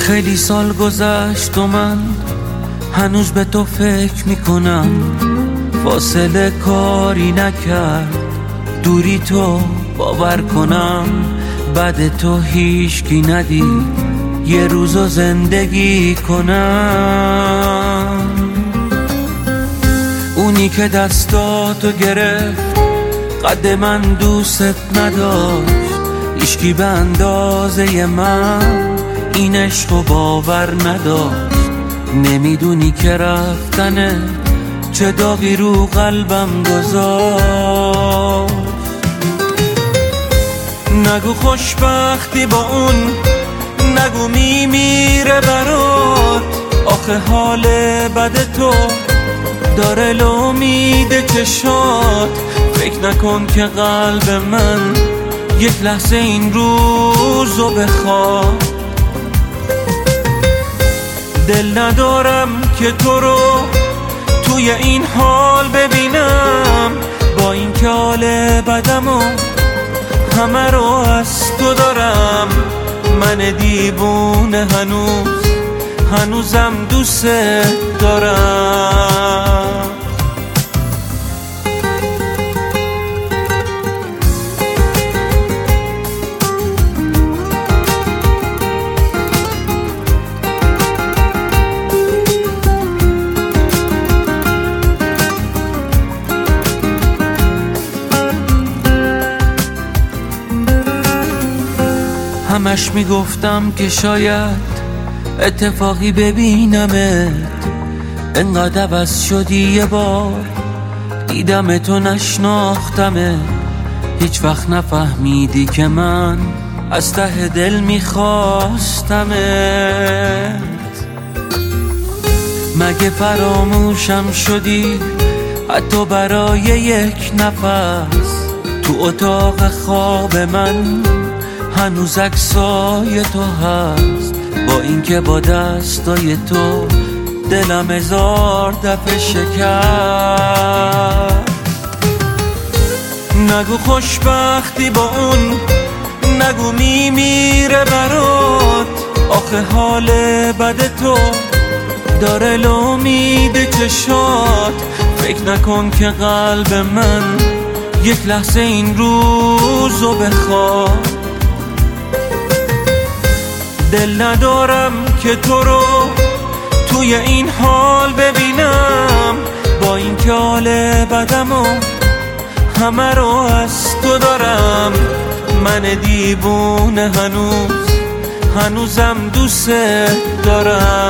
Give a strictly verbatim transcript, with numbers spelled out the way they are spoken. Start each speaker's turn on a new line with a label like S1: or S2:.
S1: خیلی سال گذشت و من هنوز به تو فکر میکنم. فاصله کاری نکرد دوری تو باور کنم. بعد تو هیچکی ندید یه روزو زندگی کنم. اونی که دستاتو گرفت قد من دوست نداشت. هیچکی به اندازه من این عشقو باور نداشت. نمیدونی که رفتنه چه داغی رو قلبم گذاشت. نگو خوشبختی با اون، نگو میمیره برات. آخه حال بد تو داره لامید چشات. فکر نکن که قلب من یک لحظه این روزو بخواد. دل ندارم که تو رو توی این حال ببینم. با این که حال بدمو همه رو از تو دارم. من دیوونه هنوز هنوزم دوست دارم. همش میگفتم که شاید اتفاقی ببینمت. انقدر عوض شدی یه بار دیدم تو نشناختمت. هیچ وقت نفهمیدی که من از ته دل میخواستمت. مگه فراموشم شدی حتی برای یک نفس؟ تو اتاق خواب من هنوز عکسای تو هست. با اینکه با دستای تو دلم هزار دفعه شکست. نگو خوشبختی با اون، نگو میمیره برات. آخه حال بد تو داره لامید چشات. فکر نکن که قلب من یک لحظه این روزو بخواد. دل ندارم که تو رو توی این حال ببینم. با این که حال بدمو همه رو از تو دارم. من دیوونه هنوز هنوزم دوست دارم.